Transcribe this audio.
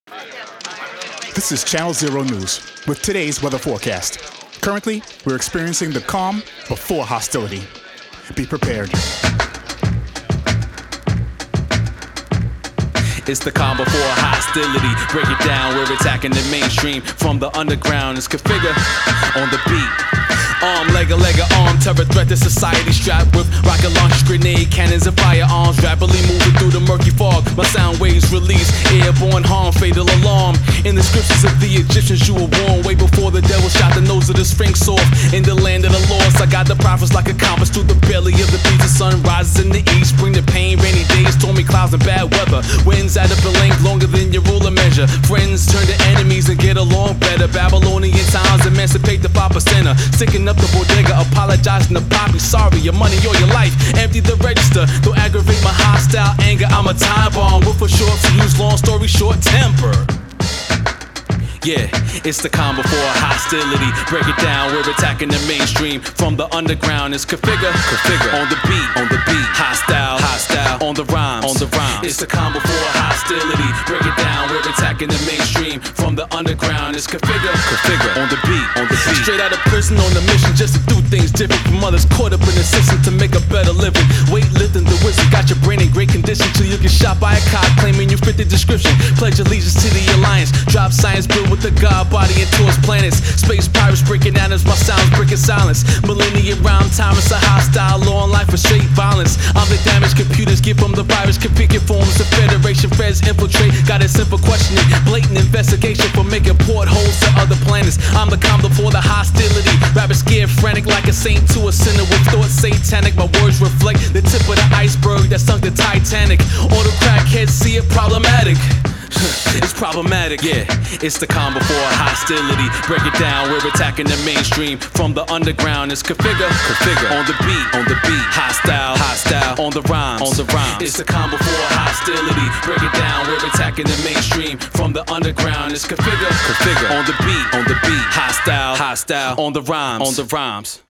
This is Channel Zero News with today's weather forecast. Currently, we're experiencing the calm before hostility. Be prepared. It's the calm before hostility. Break it down, we're attacking the mainstream. From the underground, it's Configure on the beat. Leg arm, terror threat to society. Strapped with rocket launchers, grenade cannons, and firearms. Rapidly moving through the murky fog. My sound waves release airborne harm, fatal alarm. In the scriptures of the Egyptians, you were warned way before the devil shot the nose of the Sphinx off. In the land of the lost, I got the prophets like a compass through the belly of the beast. The sun rises in the east, bring the pain, rainy days, stormy clouds, and bad weather. Winds at a length longer than your ruler measure. Friends turn to enemies and get along better. Babylonian times emancipate the 5%er. Sticking up the bodega, apologizing to Poppy. Sorry, your money or your life. Empty the register. Don't aggravate my hostile anger. I'm a time bomb with a short fuse, long story short temper. Yeah, it's the calm before hostility. Break it down, we're attacking the mainstream. From the underground, it's Configure on the beat, hostile on the rhymes, It's the calm before hostility. Break it down, we're attacking the mainstream. From the underground, it's Configure on the beat, Straight out of prison on a mission just to do things different from others. Caught up in the system to make a better living. Weightlifting the wizard got your brain in great condition till you get shot by a cop claiming you fit the description. Pledge allegiance to the alliance. Drop science built with the god body and towards planets. Space pirates breaking down as my sounds breaking silence. Millennium rhyme time, it's a hostile law and life for straight violence. I'm the damaged computers give them the virus. Configure forms the Federation feds infiltrate. Got a simple questioning, blatant investigation for making portholes to other planets. I'm the calm before the hostility. Rappers scared frantic like a saint to a sinner with thoughts satanic. My words reflect the tip of the iceberg that sunk the Titanic. All the crackheads see it problematic. It's problematic, yeah. It's the calm before hostility. Break it down, we're attacking the mainstream. From the underground, it's Configure on the beat, hostile on the rhymes, It's the calm before hostility. Break it down, we're attacking the mainstream. From the underground, it's Configure on the beat, hostile on the rhymes.